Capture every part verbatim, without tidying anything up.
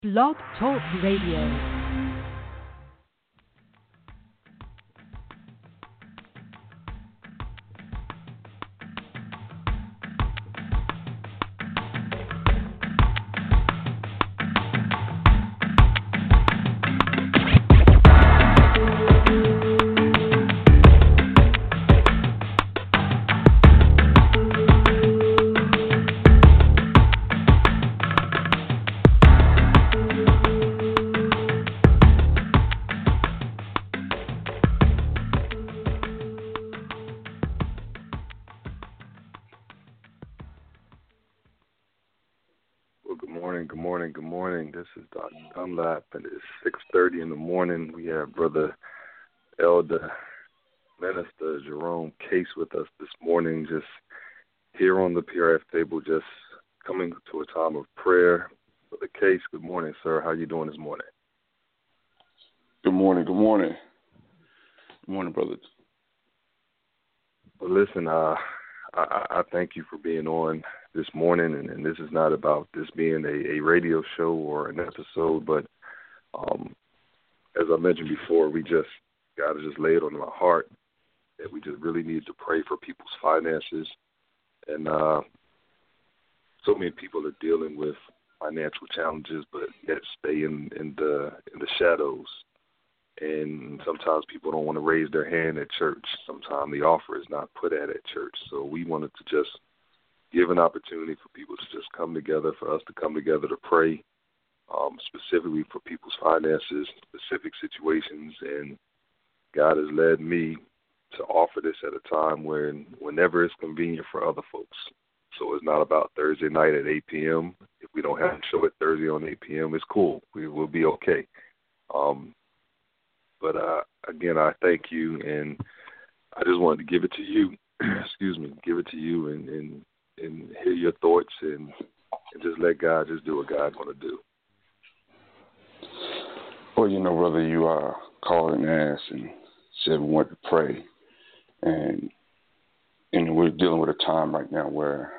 Blog Talk Radio. This is Doctor Dunlap, and it's six thirty in the morning. We have Brother Elder Minister Jerome Case with us this morning, just here on the P R F table, just coming to a time of prayer. Brother Case, good morning, sir. How you doing this morning? Good morning, good morning. Good morning, brothers. Well, listen, uh, I, I thank you for being on this morning, and, and this is not about this being a, a radio show or an episode, but um, as I mentioned before, we just, God has just laid on my heart that we just really need to pray for people's finances, and uh, so many people are dealing with financial challenges, but yet stay in, in the in the shadows, and sometimes people don't want to raise their hand at church. Sometimes the offer is not put at at church, so we wanted to just give an opportunity for people to just come together, for us to come together to pray, um, specifically for people's finances, specific situations. And God has led me to offer this at a time when, whenever it's convenient for other folks. So it's not about Thursday night at eight p.m. If we don't have a show at Thursday on eight p.m., it's cool. We will be okay. Um, but, uh, again, I thank you, and I just wanted to give it to you, excuse me, give it to you and, and and hear your thoughts, and, and just let God just do what God's going to do. Well, you know, brother, you uh, called and asked and said we wanted to pray. And, and we're dealing with a time right now where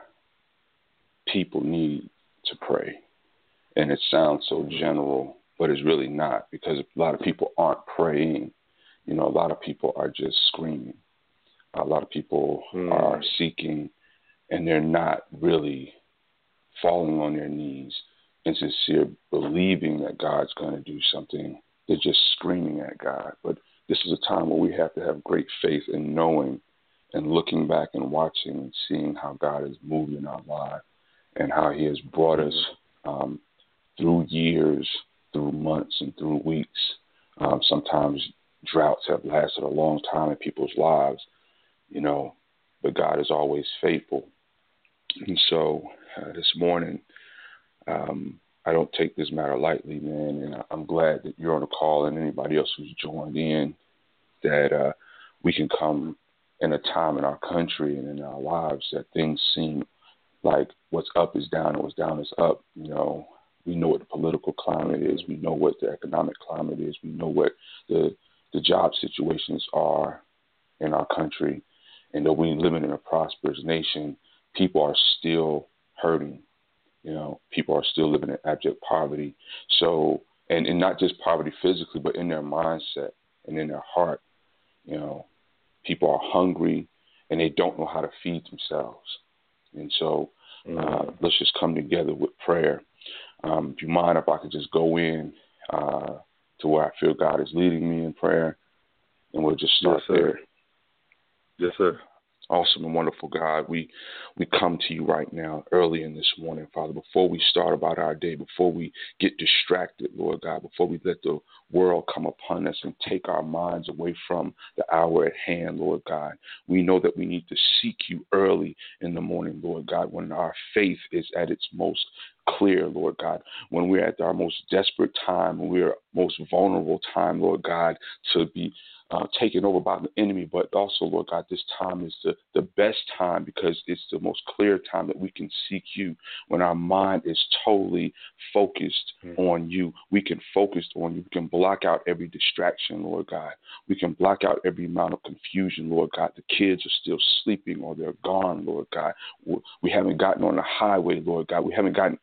people need to pray. And it sounds so general, but it's really not, because a lot of people aren't praying. You know, a lot of people are just screaming. A lot of people mm. are seeking, and they're not really falling on their knees and sincere believing that God's going to do something. They're just screaming at God. But this is a time where we have to have great faith in knowing and looking back and watching and seeing how God has moved in our lives and how he has brought us um, through years, through months, and through weeks. Um, sometimes droughts have lasted a long time in people's lives, you know, but God is always faithful. And so uh, this morning, um, I don't take this matter lightly, man, and I'm glad that you're on the call and anybody else who's joined in, that uh, we can come in a time in our country and in our lives that things seem like what's up is down and what's down is up. You know, we know what the political climate is. We know what the economic climate is. We know what the the job situations are in our country. And though we live in a prosperous nation, people are still hurting. You know, people are still living in abject poverty. So, and, and not just poverty physically, but in their mindset and in their heart. You know, people are hungry and they don't know how to feed themselves. And so uh, mm. let's just come together with prayer. Um, if you mind, if I could just go in uh, to where I feel God is leading me in prayer, and we'll just start yes, there. Yes, sir. Awesome and wonderful God, we we come to you right now early in this morning, Father, before we start about our day, before we get distracted, Lord God, before we let the world come upon us and take our minds away from the hour at hand, Lord God. We know that we need to seek you early in the morning, Lord God, when our faith is at its most clear, Lord God, when we're at our most desperate time, when we're most vulnerable time, Lord God, to be Uh, taken over by the enemy, but also, Lord God, this time is the, the best time because it's the most clear time that we can seek you. When our mind is totally focused mm-hmm. on you, we can focus on you. We can block out every distraction, Lord God. We can block out every amount of confusion, Lord God. The kids are still sleeping or they're gone, Lord God. We haven't gotten on the highway, Lord God. We haven't gotten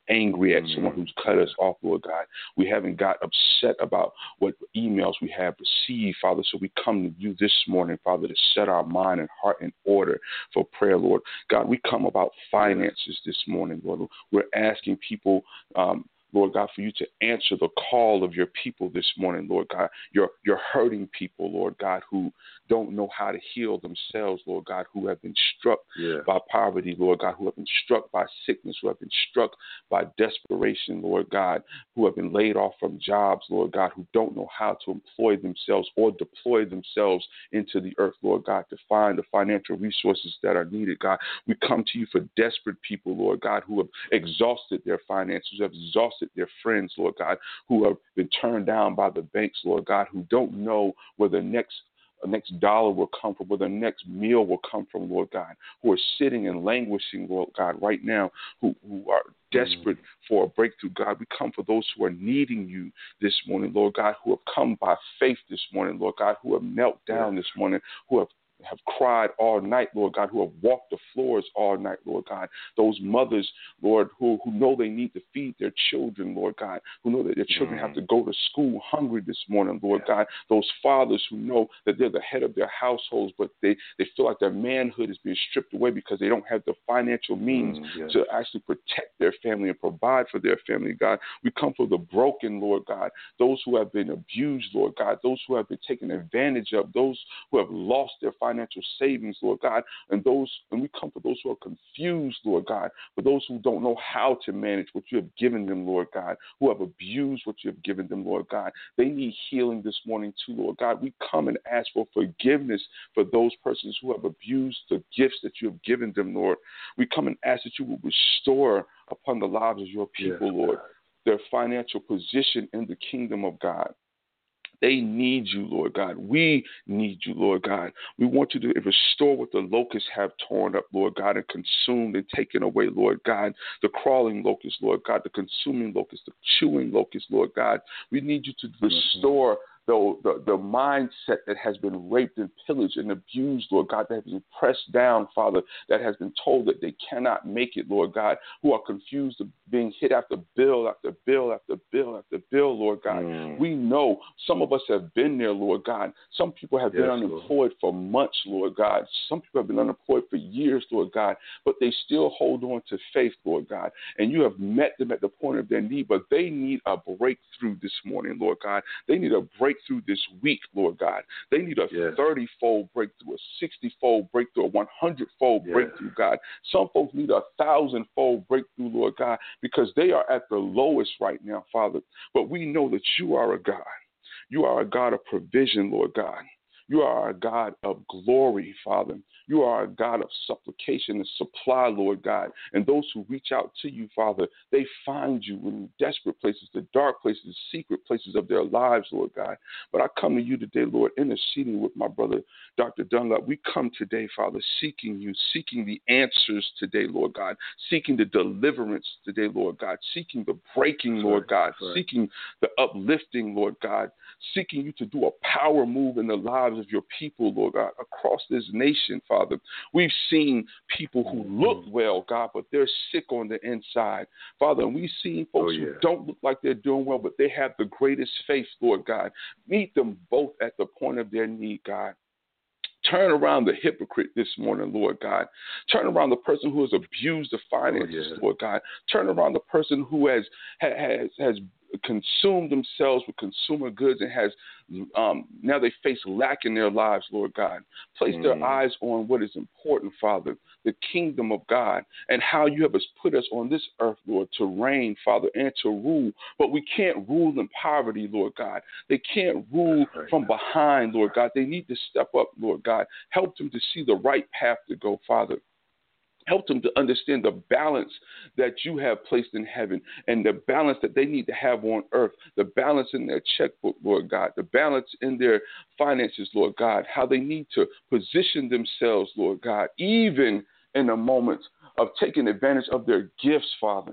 angry at mm-hmm. someone who's cut us off, Lord God. We haven't got upset about what emails we have received, Father. So we come to you this morning, Father, to set our mind and heart in order for prayer, Lord. God, we come about finances this morning, Lord. We're asking people, um, Lord God, for you to answer the call of your people this morning, Lord God. You're, you're hurting people, Lord God, who don't know how to heal themselves, Lord God, who have been struck yeah. by poverty, Lord God, who have been struck by sickness, who have been struck by desperation, Lord God, who have been laid off from jobs, Lord God, who don't know how to employ themselves or deploy themselves into the earth, Lord God, to find the financial resources that are needed, God. We come to you for desperate people, Lord God, who have exhausted their finances, who have exhausted their friends, Lord God, who have been turned down by the banks, Lord God, who don't know where the next The next dollar will come from, where the next meal will come from, Lord God, who are sitting and languishing, Lord God, right now, who, who are desperate mm. for a breakthrough, God. We come for those who are needing you this morning, Lord God, who have come by faith this morning, Lord God, who have knelt down yeah. this morning, who have have cried all night, Lord God, who have walked the floors all night, Lord God. Those mothers, Lord, who, who know they need to feed their children, Lord God, who know that their children mm. have to go to school hungry this morning, Lord yeah. God. Those fathers who know that they're the head of their households, but they, they feel like their manhood is being stripped away because they don't have the financial means mm, yes. to actually protect their family and provide for their family, God. We come for the broken, Lord God, those who have been abused, Lord God, those who have been taken advantage of, those who have lost their financial financial savings, Lord God, and those, and we come for those who are confused, Lord God, for those who don't know how to manage what you have given them, Lord God, who have abused what you have given them, Lord God. They need healing this morning too, Lord God. We come and ask for forgiveness for those persons who have abused the gifts that you have given them, Lord. We come and ask that you will restore upon the lives of your people, yes, Lord, their financial position in the kingdom of God. They need you, Lord God. We need you, Lord God. We want you to restore what the locusts have torn up, Lord God, and consumed and taken away, Lord God. The crawling locust, Lord God, the consuming locust, the chewing locust, Lord God. We need you to restore the, the, the mindset that has been raped and pillaged and abused, Lord God, that has been pressed down, Father, that has been told that they cannot make it, Lord God, who are confused of being hit after bill after bill after bill after bill, Lord God. Mm. We know some of us have been there, Lord God. Some people have yes, been unemployed Lord. for months, Lord God. Some people have been unemployed for years, Lord God, but they still hold on to faith, Lord God. And you have met them at the point of their need, but they need a breakthrough this morning, Lord God. They need a breakthrough through this week, Lord God. They need a yes. thirty-fold breakthrough, a sixty-fold breakthrough, a one hundred-fold yes. breakthrough, God. Some folks need a thousand-fold breakthrough, Lord God, because they are at the lowest right now, Father. But we know that you are a God. You are a God of provision, Lord God. You are a God of glory, Father. You are a God of supplication and supply, Lord God. And those who reach out to you, Father, they find you in desperate places, the dark places, the secret places of their lives, Lord God. But I come to you today, Lord, interceding with my brother, Doctor Dunlap. We come today, Father, seeking you, seeking the answers today, Lord God, seeking the deliverance today, Lord God, seeking the breaking, That's Lord right. God, That's seeking right. the uplifting, Lord God, seeking you to do a power move in the lives of your people, Lord God, across this nation, Father. We've seen people who look well, God, but they're sick on the inside, Father. And we've seen folks oh, yeah. who don't look like they're doing well, but they have the greatest faith, Lord God. Meet them both at the point of their need, God. Turn around the hypocrite this morning, Lord God. Turn around the person who has abused the finances, oh, yeah. Lord God. Turn around the person who has has has consumed themselves with consumer goods and has um, now they face lack in their lives, Lord God. Place mm. their eyes on what is important, Father, the kingdom of God, and how you have put us on this earth, Lord, to reign, Father, and to rule. But we can't rule in poverty, Lord God. They can't rule right. from behind, Lord God. They need to step up, Lord God. Help them to see the right path to go, Father. Help them to understand the balance that you have placed in heaven and the balance that they need to have on earth, the balance in their checkbook, Lord God, the balance in their finances, Lord God, how they need to position themselves, Lord God, even in the moments of taking advantage of their gifts, Father.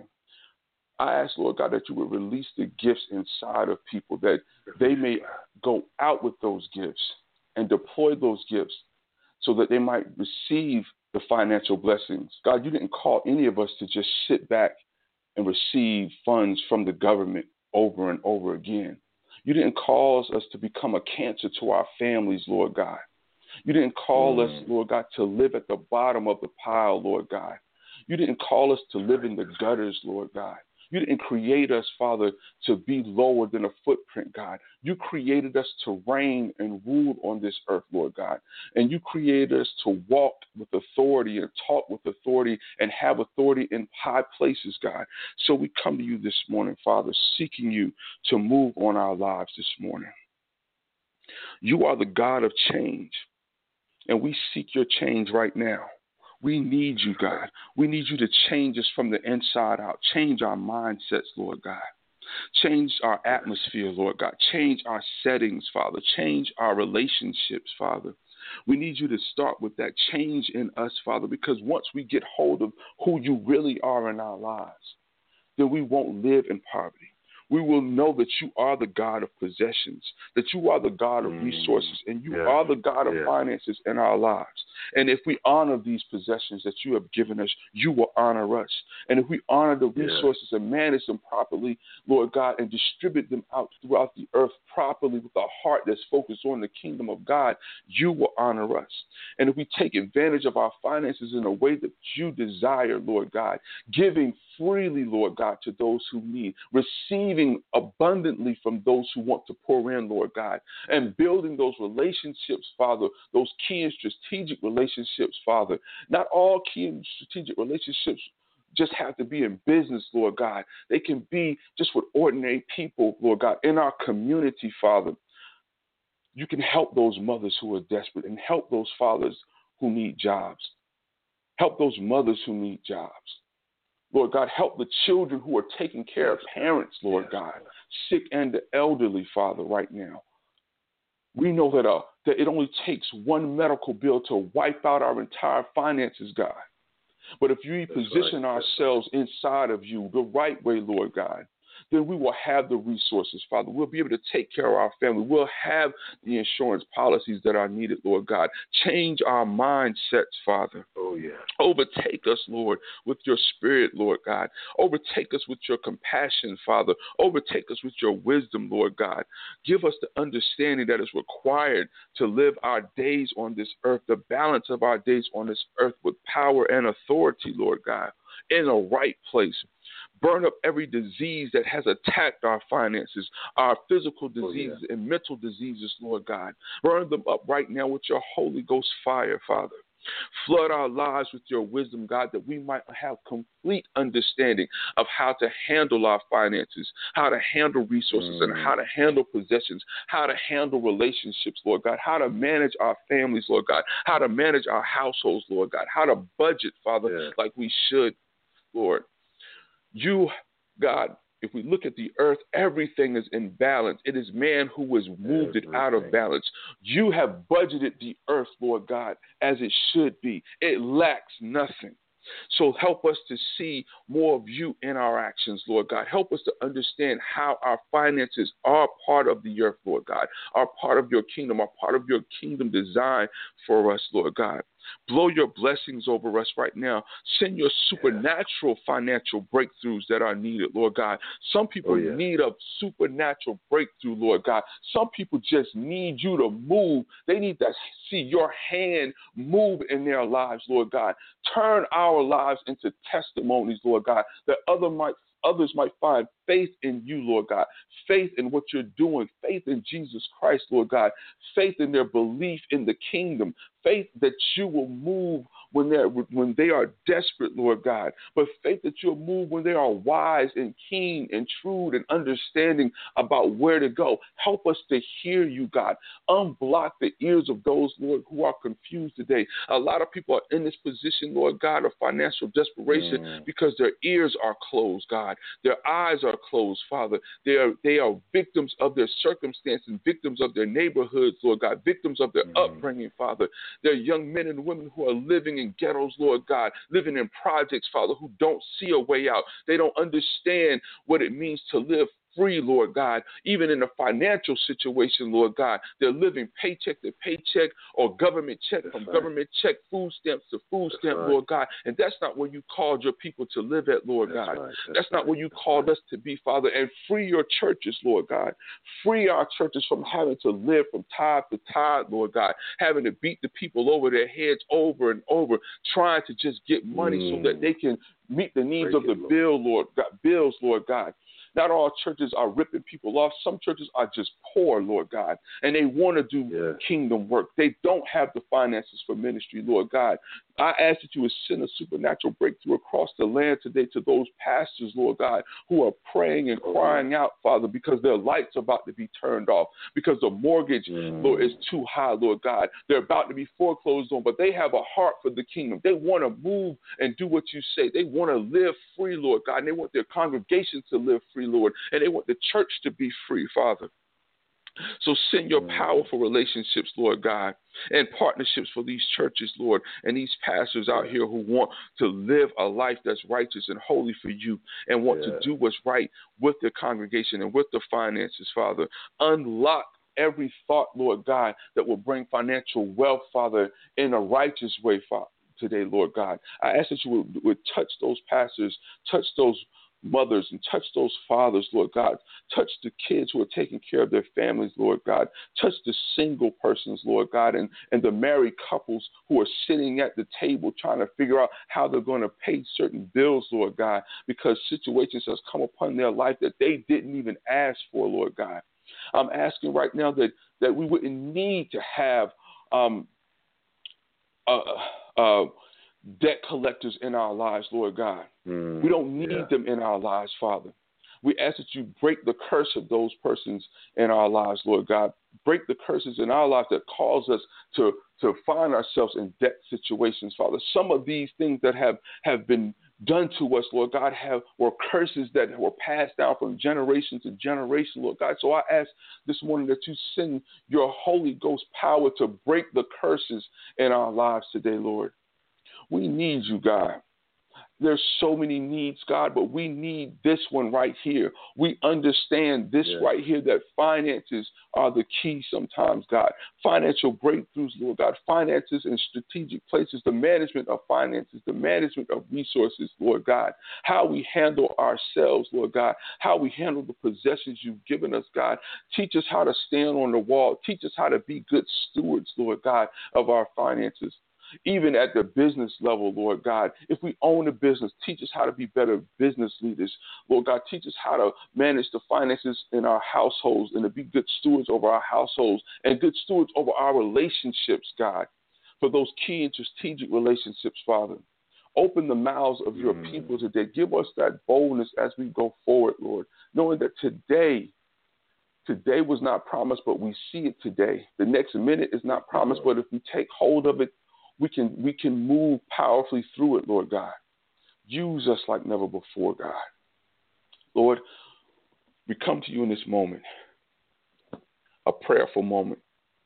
I ask, Lord God, that you would release the gifts inside of people, that they may go out with those gifts and deploy those gifts so that they might receive the financial blessings. God, you didn't call any of us to just sit back and receive funds from the government over and over again. You didn't cause us to become a cancer to our families, Lord God. You didn't call mm. us, Lord God, to live at the bottom of the pile, Lord God. You didn't call us to live in the gutters, Lord God. You didn't create us, Father, to be lower than a footprint, God. You created us to reign and rule on this earth, Lord God. And you created us to walk with authority and talk with authority and have authority in high places, God. So we come to you this morning, Father, seeking you to move on our lives this morning. You are the God of change, and we seek your change right now. We need you, God. We need you to change us from the inside out. Change our mindsets, Lord God. Change our atmosphere, Lord God. Change our settings, Father. Change our relationships, Father. We need you to start with that change in us, Father, because once we get hold of who you really are in our lives, then we won't live in poverty. We will know that you are the God of possessions, that you are the God of resources, and you yeah. are the God of yeah. finances in our lives. And if we honor these possessions that you have given us, you will honor us. And if we honor the resources yeah. and manage them properly, Lord God, and distribute them out throughout the earth properly with a heart that's focused on the kingdom of God, you will honor us. And if we take advantage of our finances in a way that you desire, Lord God, giving freely, Lord God, to those who need, receiving abundantly from those who want to pour in, Lord God, and building those relationships, Father, those key and strategic relationships, Father. Not all key and strategic relationships just have to be in business, Lord God. They can be just with ordinary people, Lord God, in our community, Father. You can help those mothers who are desperate and help those fathers who need jobs. Help those mothers who need jobs. Lord God, help the children who are taking care of parents, Lord God, sick and the elderly, Father, right now. We know that, uh, that it only takes one medical bill to wipe out our entire finances, God. But if you position right. ourselves inside of you the right way, Lord God, then we will have the resources, Father. We'll be able to take care of our family. We'll have the insurance policies that are needed, Lord God. Change our mindsets, Father. Oh, yeah. Overtake us, Lord, with your spirit, Lord God. Overtake us with your compassion, Father. Overtake us with your wisdom, Lord God. Give us the understanding that is required to live our days on this earth, the balance of our days on this earth with power and authority, Lord God, in a right place. Burn up every disease that has attacked our finances, our physical diseases oh, yeah. and mental diseases, Lord God. Burn them up right now with your Holy Ghost fire, Father. Flood our lives with your wisdom, God, that we might have complete understanding of how to handle our finances, how to handle resources, mm. and how to handle possessions, how to handle relationships, Lord God, how to manage our families, Lord God, how to manage our households, Lord God, how to budget, Father, yeah. like we should, Lord. You, God, if we look at the earth, everything is in balance. It is man who has moved everything. It out of balance. You have budgeted the earth, Lord God, as it should be. It lacks nothing. So help us to see more of you in our actions, Lord God. Help us to understand how our finances are part of the earth, Lord God, are part of your kingdom, are part of your kingdom design for us, Lord God. Blow your blessings over us right now. Send your supernatural financial breakthroughs that are needed, Lord God. Some people oh, yeah. need a supernatural breakthrough, Lord God. Some people just need you to move. They need to see your hand move in their lives, Lord God. Turn our lives into testimonies, Lord God, that other might others might find faith in you, Lord God, faith in what you're doing, faith in Jesus Christ, Lord God, faith in their belief in the kingdom, faith that you will move when they're when they are desperate, Lord God, but faith that you'll move when they are wise and keen and shrewd and understanding about where to go. Help us to hear you, God. Unblock the ears of those, Lord, who are confused today. A lot of people are in this position, Lord God, of financial desperation mm. because their ears are closed, God. Their eyes are closed, Father. They are they are victims of their circumstances, victims of their neighborhoods, Lord God, victims of their mm. upbringing, Father. They're young men and women who are living in ghettos, Lord God, living in projects, Father, who don't see a way out. They don't understand what it means to live free, Lord God, even in a financial situation, Lord God. They're living paycheck to paycheck or government check that's from right. government check, food stamps to food that's stamp, right. Lord God. And that's not where you called your people to live at, Lord that's God. Right. That's, that's not right. where you that's called right. us to be, Father. And free your churches, Lord God. Free our churches from having to live from tithe to tithe, Lord God, having to beat the people over their heads over and over, trying to just get money mm. so that they can meet the needs Break of the it, Lord. bill, Lord God, bills, Lord God. Not all churches are ripping people off. Some churches are just poor, Lord God, and they want to do yeah. kingdom work. They don't have the finances for ministry, Lord God. I ask that you would send a supernatural breakthrough across the land today to those pastors, Lord God, who are praying and crying out, Father, because their lights are about to be turned off, because the mortgage, mm. Lord, is too high, Lord God. They're about to be foreclosed on, but they have a heart for the kingdom. They want to move and do what you say. They want to live free, Lord God, and they want their congregation to live free, Lord, and they want the church to be free, Father. So send your powerful relationships, Lord God, and partnerships for these churches, Lord, and these pastors out here who want to live a life that's righteous and holy for you and want yeah. to do what's right with their congregation and with the finances, Father. Unlock every thought, Lord God, that will bring financial wealth, Father, in a righteous way, Father, today, Lord God. I ask that you would, would touch those pastors, touch those mothers, and touch those fathers, Lord God. Touch the kids who are taking care of their families, Lord God. Touch the single persons, Lord God, and, and the married couples who are sitting at the table trying to figure out how they're going to pay certain bills, Lord God, because situations has come upon their life that they didn't even ask for, Lord God. I'm asking right now that, that we wouldn't need to have um, uh, uh, debt collectors in our lives, Lord God. Mm, we don't need yeah. them in our lives, Father. We ask that you break the curse of those persons in our lives, Lord God. Break the curses in our lives that cause us to, to find ourselves in debt situations, Father. Some of these things that have, have been done to us, Lord God, have were curses that were passed down from generation to generation, Lord God. So I ask this morning that you send your Holy Ghost power to break the curses in our lives today, Lord. We need you, God. There's so many needs, God, but we need this one right here. We understand this yes. right here, that finances are the key sometimes, God. Financial breakthroughs, Lord God. Finances in strategic places, the management of finances, the management of resources, Lord God. How we handle ourselves, Lord God. How we handle the possessions you've given us, God. Teach us how to stand on the wall. Teach us how to be good stewards, Lord God, of our finances. Even at the business level, Lord God, if we own a business, teach us how to be better business leaders. Lord God, teach us how to manage the finances in our households and to be good stewards over our households and good stewards over our relationships, God, for those key and strategic relationships, Father. Open the mouths of your mm. people today. Give us that boldness as we go forward, Lord, knowing that today, today was not promised, but we see it today. The next minute is not promised, but if we take hold of it, We can we can move powerfully through it, Lord God. Use us like never before, God. Lord, we come to you in this moment, a prayerful moment,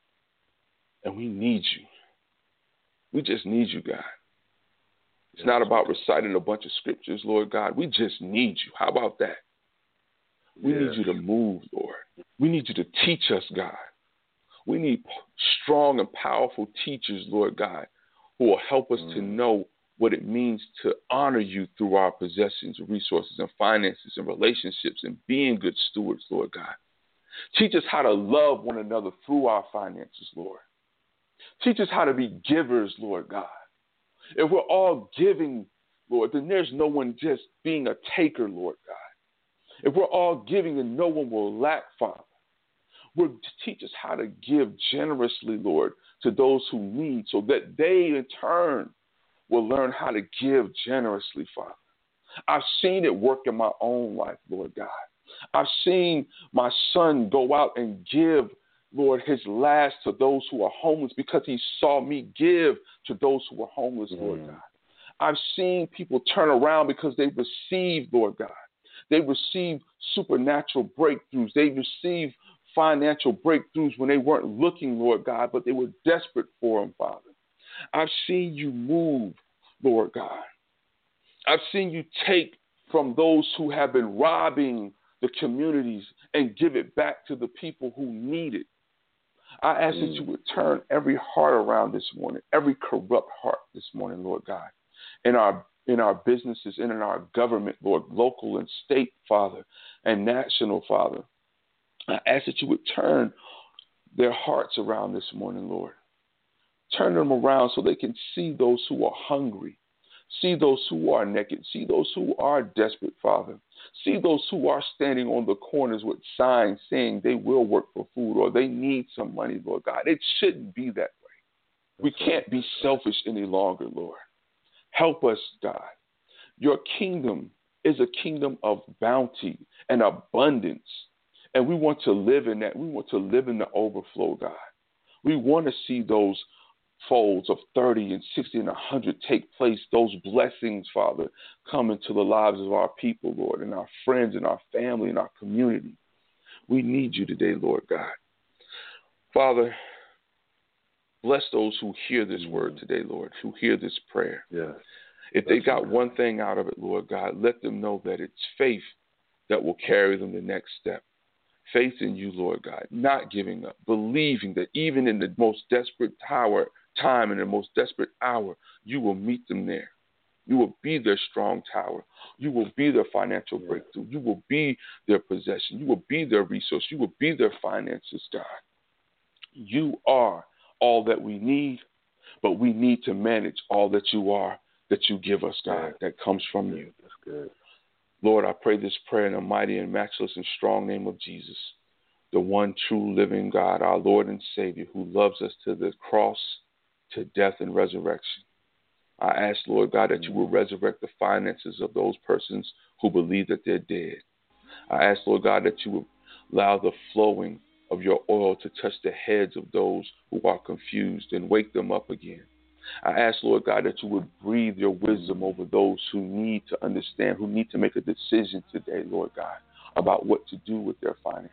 and we need you. We just need you, God. It's not about reciting a bunch of scriptures, Lord God. We just need you. How about that? We yeah. need you to move, Lord. We need you to teach us, God. We need strong and powerful teachers, Lord God, who will help us mm. to know what it means to honor you through our possessions, resources, and finances and relationships and being good stewards, Lord God. Teach us how to love one another through our finances, Lord. Teach us how to be givers, Lord God. If we're all giving, Lord, then there's no one just being a taker, Lord God. If we're all giving, then no one will lack, Father. We're, teach us how to give generously, Lord, to those who need, so that they in turn will learn how to give generously, Father. I've seen it work in my own life, Lord God. I've seen my son go out and give, Lord, his last to those who are homeless because he saw me give to those who are homeless, mm. Lord God. I've seen people turn around because they received, Lord God. They received supernatural breakthroughs. They received financial breakthroughs when they weren't looking, Lord God, but they were desperate for them, Father. I've seen you move, Lord God. I've seen you take from those who have been robbing the communities, and give it back to the people who need it. I ask mm. that you would turn every heart around this morning, every corrupt heart this morning, Lord God, in our in our businesses and in our government, Lord, local and state, Father, and national, Father. I ask that you would turn their hearts around this morning, Lord. Turn them around so they can see those who are hungry, see those who are naked, see those who are desperate, Father. See those who are standing on the corners with signs saying they will work for food or they need some money, Lord God. It shouldn't be that way. We can't be selfish any longer, Lord. Help us, God. Your kingdom is a kingdom of bounty and abundance, and we want to live in that. We want to live in the overflow, God. We want to see those folds of thirty and sixty and one hundred take place, those blessings, Father, come into the lives of our people, Lord, and our friends and our family and our community. We need you today, Lord God. Father, bless those who hear this word today, Lord, who hear this prayer. Yes. If they got one thing out of it, Lord God, let them know that it's faith that will carry them the next step. Faith in you, Lord God, not giving up, believing that even in the most desperate tower, time and the most desperate hour, you will meet them there. You will be their strong tower. You will be their financial breakthrough. You will be their possession. You will be their resource. You will be their finances, God. You are all that we need, but we need to manage all that you are, that you give us, God, that comes from you. That's good. Lord, I pray this prayer in the mighty and matchless and strong name of Jesus, the one true living God, our Lord and Savior, who loves us to the cross, to death and resurrection. I ask, Lord God, that you will resurrect the finances of those persons who believe that they're dead. I ask, Lord God, that you will allow the flowing of your oil to touch the heads of those who are confused and wake them up again. I ask, Lord God, that you would breathe your wisdom over those who need to understand, who need to make a decision today, Lord God, about what to do with their finances.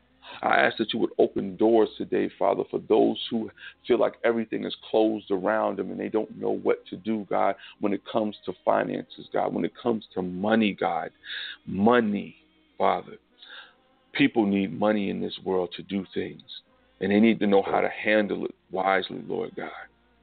I ask that you would open doors today, Father, for those who feel like everything is closed around them and they don't know what to do, God, when it comes to finances, God, when it comes to money, God. Money, Father. People need money in this world to do things, and they need to know how to handle it wisely, Lord God.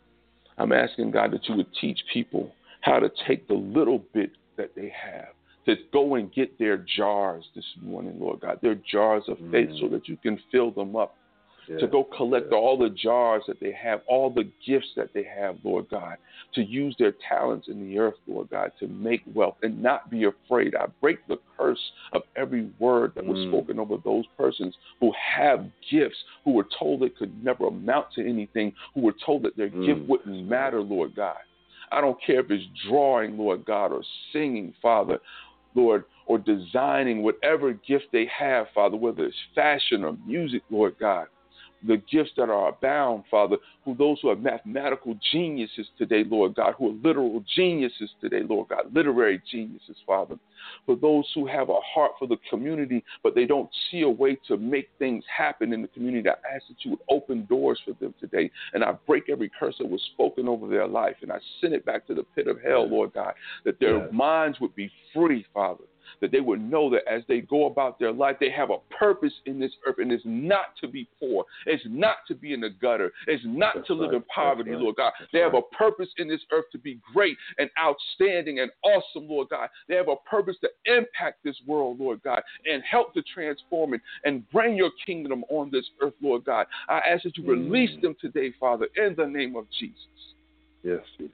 I'm asking, God, that you would teach people how to take the little bit that they have, to go and get their jars this morning, Lord God, their jars of faith, mm. so that you can fill them up, yeah. to go collect yeah. all the jars that they have, all the gifts that they have, Lord God, to use their talents in the earth, Lord God, to make wealth and not be afraid. I break the curse of every word that was mm. spoken over those persons who have gifts, who were told they could never amount to anything, who were told that their mm. gift wouldn't matter, Lord God. I don't care if it's drawing, Lord God, or singing, Father, Lord, or designing, whatever gift they have, Father, whether it's fashion or music, Lord God. The gifts that are abound, Father, who those who are mathematical geniuses today, Lord God, who are literal geniuses today, Lord God, literary geniuses, Father. For those who have a heart for the community, but they don't see a way to make things happen in the community, I ask that you would open doors for them today. And I break every curse that was spoken over their life, and I send it back to the pit of hell, Lord God, that their yes. minds would be free, Father, that they would know that as they go about their life, they have a purpose in this earth, and it's not to be poor. It's not to be in the gutter. It's not That's to live right. in poverty, right. Lord God. That's they have right. a purpose in this earth to be great and outstanding and awesome, Lord God. They have a purpose to impact this world, Lord God, and help to transform it and bring your kingdom on this earth, Lord God. I ask that you mm. release them today, Father, in the name of Jesus. Yes, Jesus.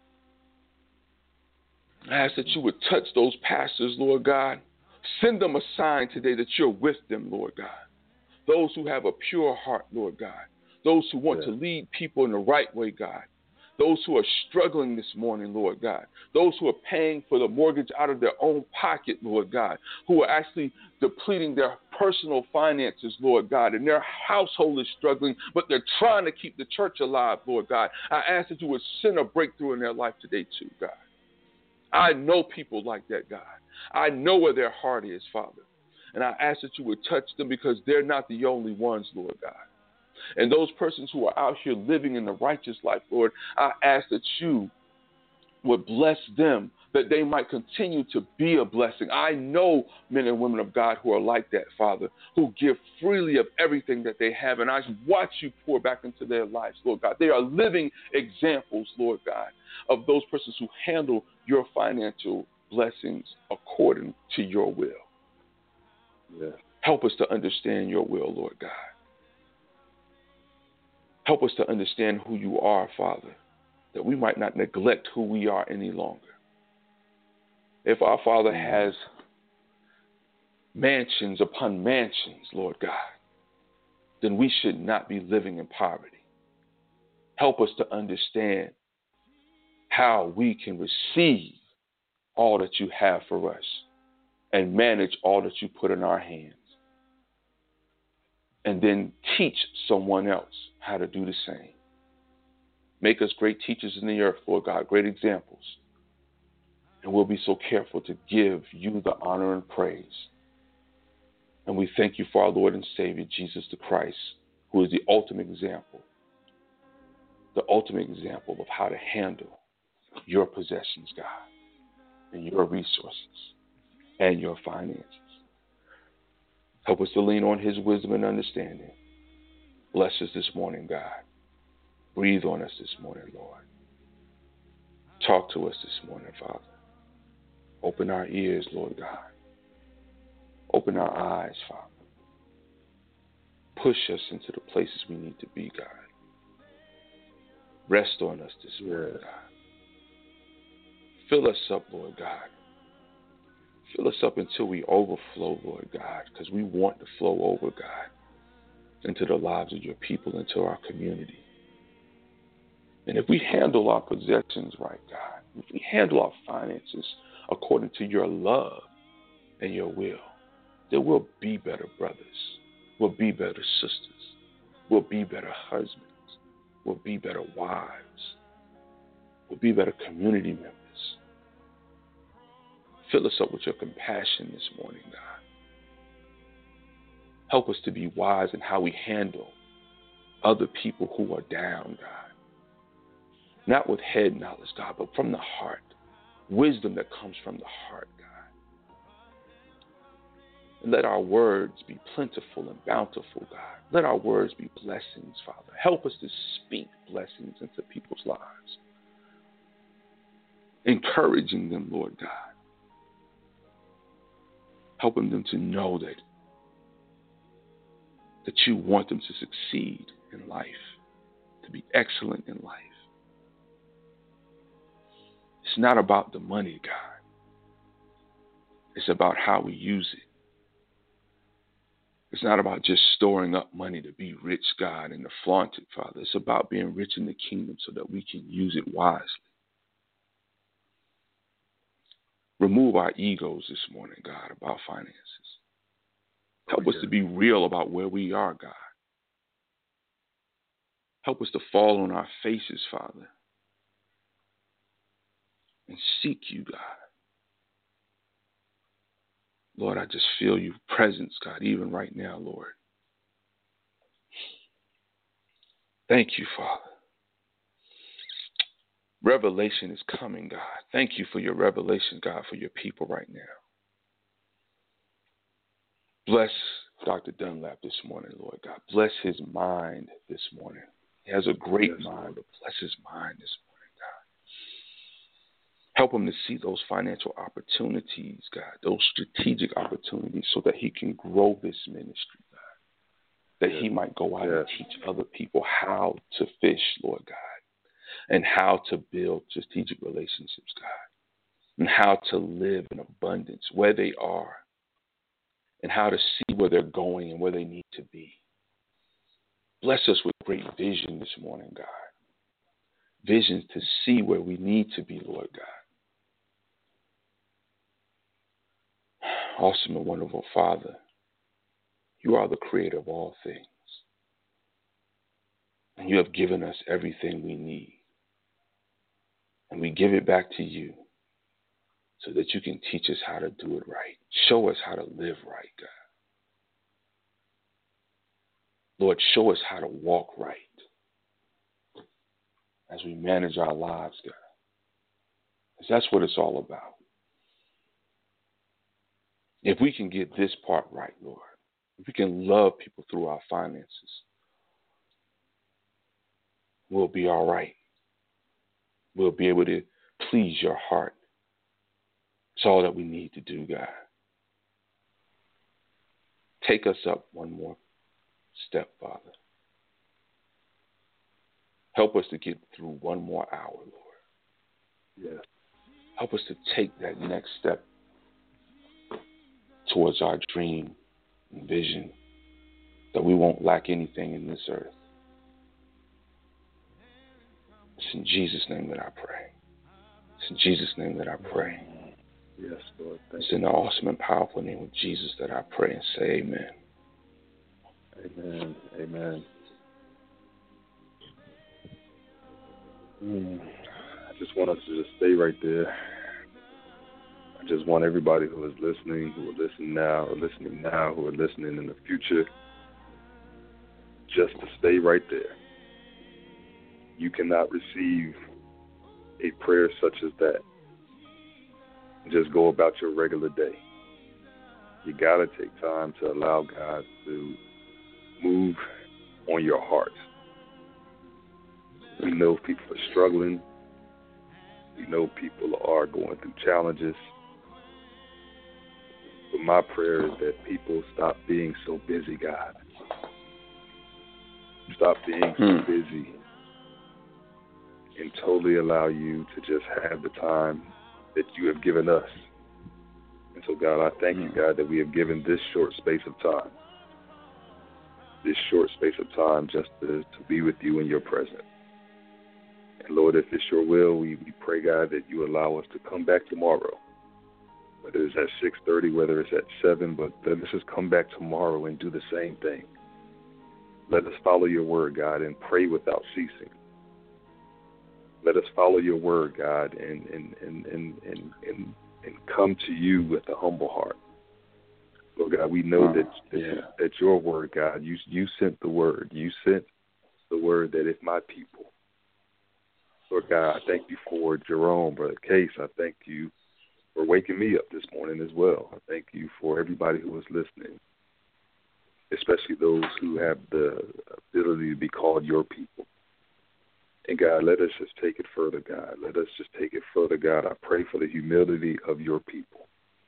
I ask that you would touch those pastors, Lord God. Send them a sign today that you're with them, Lord God. Those who have a pure heart, Lord God. Those who want yeah. to lead people in the right way, God. Those who are struggling this morning, Lord God. Those who are paying for the mortgage out of their own pocket, Lord God. Who are actually depleting their personal finances, Lord God. And their household is struggling, but they're trying to keep the church alive, Lord God. I ask that you would send a breakthrough in their life today too, God. I know people like that, God. I know where their heart is, Father. And I ask that you would touch them because they're not the only ones, Lord God. And those persons who are out here living in the righteous life, Lord, I ask that you would bless them, that they might continue to be a blessing. I know men and women of God who are like that, Father, who give freely of everything that they have, and I watch you pour back into their lives, Lord God. They are living examples, Lord God, of those persons who handle your financial blessings according to your will. Yes. Help us to understand your will, Lord God. Help us to understand who you are, Father, that we might not neglect who we are any longer. If our Father has mansions upon mansions, Lord God, then we should not be living in poverty. Help us to understand how we can receive all that you have for us and manage all that you put in our hands, and then teach someone else how to do the same. Make us great teachers in the earth, Lord God, great examples. And we'll be so careful to give you the honor and praise. And we thank you for our Lord and Savior, Jesus the Christ, who is the ultimate example, the ultimate example of how to handle your possessions, God, and your resources and your finances. Help us to lean on his wisdom and understanding. Bless us this morning, God. Breathe on us this morning, Lord. Talk to us this morning, Father. Open our ears, Lord God. Open our eyes, Father. Push us into the places we need to be, God. Rest on us this morning, God. Fill us up, Lord God. Fill us up until we overflow, Lord God, because we want to flow over, God, into the lives of your people, into our community. And if we handle our possessions right, God, if we handle our finances according to your love and your will, then we'll be better brothers. We'll be better sisters. We'll be better husbands. We'll be better wives. We'll be better community members. Fill us up with your compassion this morning, God. Help us to be wise in how we handle other people who are down, God. Not with head knowledge, God, but from the heart. Wisdom that comes from the heart, God. And let our words be plentiful and bountiful, God. Let our words be blessings, Father. Help us to speak blessings into people's lives. Encouraging them, Lord God. Helping them to know that, that you want them to succeed in life, to be excellent in life. It's not about the money, God. It's about how we use it. It's not about just storing up money to be rich, God, and to flaunt it, Father. It's about being rich in the kingdom so that we can use it wisely. Remove our egos this morning, God, about finances. Help us to be real about where we are, God. Help us to fall on our faces, Father, and seek you, God. Lord, I just feel your presence, God, even right now, Lord. Thank you, Father. Revelation is coming, God. Thank you for your revelation, God, for your people right now. Bless Doctor Dunlap this morning, Lord God. Bless his mind this morning. He has a great yes, mind, but bless his mind this morning, God. Help him to see those financial opportunities, God, those strategic opportunities so that he can grow this ministry, God. That yes. he might go out yes. and teach other people how to fish, Lord God. And how to build strategic relationships, God. And how to live in abundance where they are. And how to see where they're going and where they need to be. Bless us with great vision this morning, God. Visions to see where we need to be, Lord God. Awesome and wonderful Father, you are the creator of all things. And you have given us everything we need. And we give it back to you so that you can teach us how to do it right. Show us how to live right, God. Lord, show us how to walk right as we manage our lives, God. That's what it's all about. If we can get this part right, Lord, if we can love people through our finances, we'll be all right. We'll be able to please your heart. It's all that we need to do, God. Take us up one more step, Father. Help us to get through one more hour, Lord. Yes. Help us to take that next step towards our dream and vision, that we won't lack anything in this earth. It's in Jesus' name that I pray. It's in Jesus' name that I pray. Yes, Lord. Thank it's in the awesome and powerful name of Jesus that I pray and say amen. Amen. Amen. Mm. I just want us to just stay right there. I just want everybody who is listening, who are listening now, or listening now, who are listening in the future, just to stay right there. You cannot receive a prayer such as that. Just go about your regular day. You got to take time to allow God to move on your heart. We know people are struggling. We know people are going through challenges. But my prayer is that people stop being so busy, God. Stop being so hmm. busy and totally allow you to just have the time that you have given us. And so, God, I thank hmm. you, God, that we have given this short space of time, this short space of time just to, to be with you in your presence. And, Lord, if it's your will, we, we pray, God, that you allow us to come back tomorrow, whether it's at six thirty, whether it's at seven, but let us just come back tomorrow and do the same thing. Let us follow your word, God, and pray without ceasing. Let us follow your word, God, and and, and, and, and, and, and come to you with a humble heart. Lord God, we know oh, that that, yeah. that your word, God, you you sent the word. You sent the word that if my people, Lord God, I thank you for Jerome, Brother Case. I thank you for waking me up this morning as well. I thank you for everybody who is listening, especially those who have the ability to be called your people. And, God, let us just take it further, God. Let us just take it further, God. I pray for the humility of your people.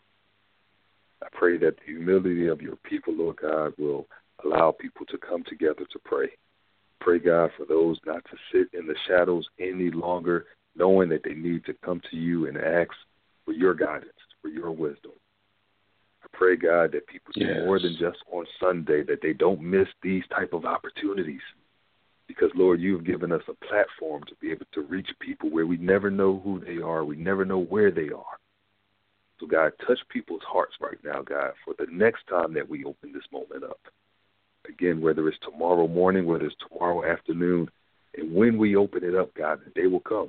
I pray that the humility of your people, Lord God, will allow people to come together to pray. Pray, God, for those not to sit in the shadows any longer, knowing that they need to come to you and ask for your guidance, for your wisdom. I pray, God, that people do yes. more than just on Sunday, that they don't miss these type of opportunities. Because, Lord, you've given us a platform to be able to reach people where we never know who they are. We never know where they are. So, God, touch people's hearts right now, God, for the next time that we open this moment up. Again, whether it's tomorrow morning, whether it's tomorrow afternoon, and when we open it up, God, the day will come.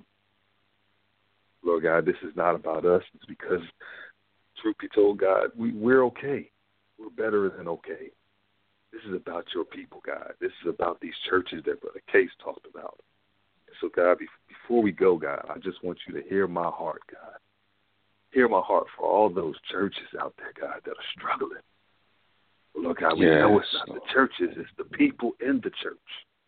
Lord God, this is not about us. It's because, truth be told, God, we, we're okay. We're better than okay. This is about your people, God. This is about these churches that Brother Case talked about. And so, God, before we go, God, I just want you to hear my heart, God. Hear my heart for all those churches out there, God, that are struggling. Well, Lord God, we yes. know it's not the churches, it's the people in the church.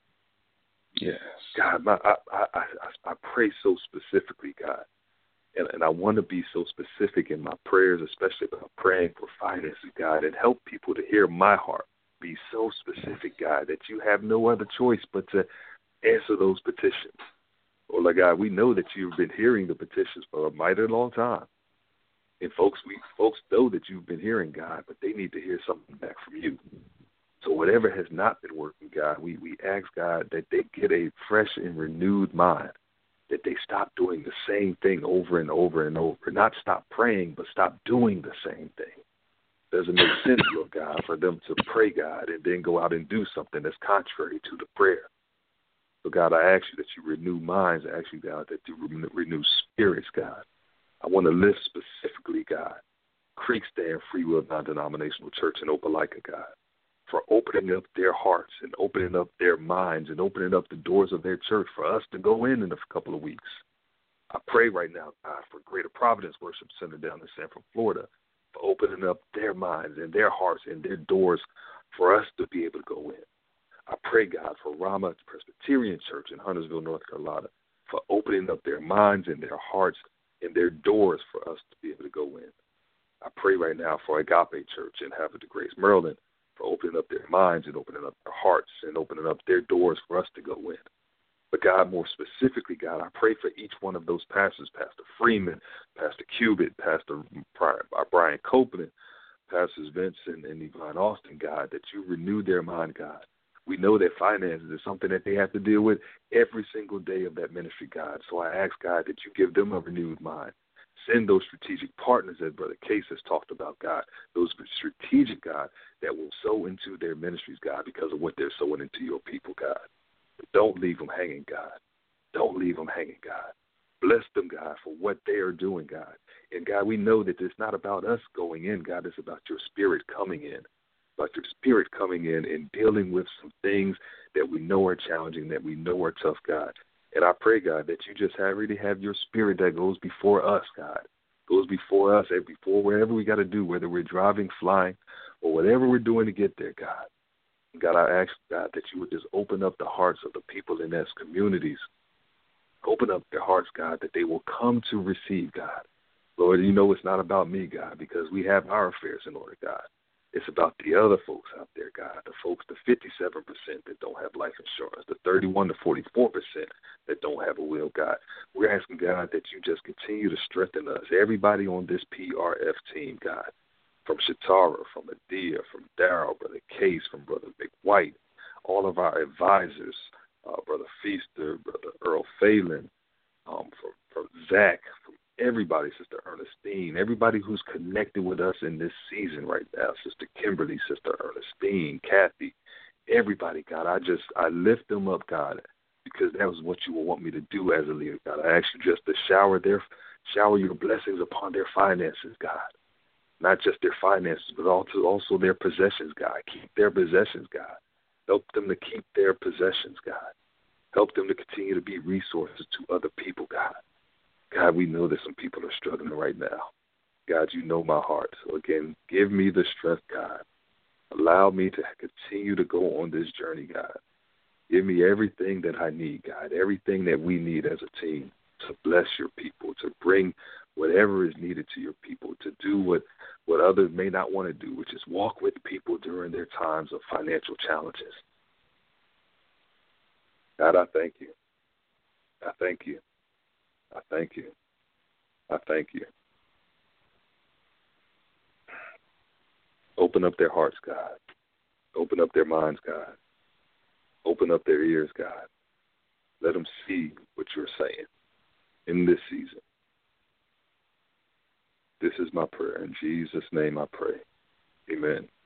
Yes. God, my, I, I, I, I pray so specifically, God. And, and I want to be so specific in my prayers, especially about praying for finances, God, and help people to hear my heart. Be so specific, God, that you have no other choice but to answer those petitions. Well, Lord God, we know that you've been hearing the petitions for a mighty long time. And folks, we folks know that you've been hearing, God, but they need to hear something back from you. So whatever has not been working, God, we, we ask, God, that they get a fresh and renewed mind, that they stop doing the same thing over and over and over. Not stop praying, but stop doing the same thing. Doesn't make sense, Lord God, for them to pray, God, and then go out and do something that's contrary to the prayer. So, God, I ask you that you renew minds. I ask you, God, that you renew spirits, God. I want to lift specifically, God, Creekstand Free Will Non-Denominational Church in Opelika, God, for opening up their hearts and opening up their minds and opening up the doors of their church for us to go in in a couple of weeks. I pray right now, God, for Greater Providence Worship Center down in Sanford, Florida, for opening up their minds and their hearts and their doors for us to be able to go in. I pray, God, for Rama Presbyterian Church in Huntersville, North Carolina, for opening up their minds and their hearts and their doors for us to be able to go in. I pray right now for Agape Church in Havre de Grace, Maryland, for opening up their minds and opening up their hearts and opening up their doors for us to go in. But, God, more specifically, God, I pray for each one of those pastors, Pastor Freeman, Pastor Cubitt, Pastor Brian Copeland, Pastors Vincent and Yvonne Austin, God, that you renew their mind, God. We know that finances is something that they have to deal with every single day of that ministry, God. So I ask, God, that you give them a renewed mind. Send those strategic partners that Brother Case has talked about, God, those strategic, God, that will sow into their ministries, God, because of what they're sowing into your people, God. Don't leave them hanging, God. Don't leave them hanging, God. Bless them, God, for what they are doing, God. And, God, we know that it's not about us going in, God. It's about your spirit coming in, about your spirit coming in and dealing with some things that we know are challenging, that we know are tough, God. And I pray, God, that you just have, really have your spirit that goes before us, God, goes before us and before wherever we got to do, whether we're driving, flying, or whatever we're doing to get there, God. God, I ask, God, that you would just open up the hearts of the people in those communities. Open up their hearts, God, that they will come to receive, God. Lord, you know it's not about me, God, because we have our affairs in order, God. It's about the other folks out there, God, the folks, the fifty-seven percent that don't have life insurance, the thirty-one to forty-four percent that don't have a will, God. We're asking, God, that you just continue to strengthen us, everybody on this P R F team, God, from Shatara, from Adia, from Darrell, Brother Case, from Brother Big White, all of our advisors, uh, Brother Feaster, Brother Earl Phelan, um, from, from Zach, from everybody, Sister Ernestine, everybody who's connected with us in this season right now, Sister Kimberly, Sister Ernestine, Kathy, everybody, God, I just, I lift them up, God, because that was what you would want me to do as a leader, God. I ask you just to shower their, shower your blessings upon their finances, God. Not just their finances, but also, also their possessions, God. Keep their possessions, God. Help them to keep their possessions, God. Help them to continue to be resources to other people, God. God, we know that some people are struggling right now. God, you know my heart. So, again, give me the strength, God. Allow me to continue to go on this journey, God. Give me everything that I need, God, everything that we need as a team to bless your people, to bring whatever is needed to your people, to do what, what others may not want to do, which is walk with people during their times of financial challenges. God, I thank you. I thank you. I thank you. I thank you. Open up their hearts, God. Open up their minds, God. Open up their ears, God. Let them see what you're saying in this season. This is my prayer. In Jesus' name I pray. Amen.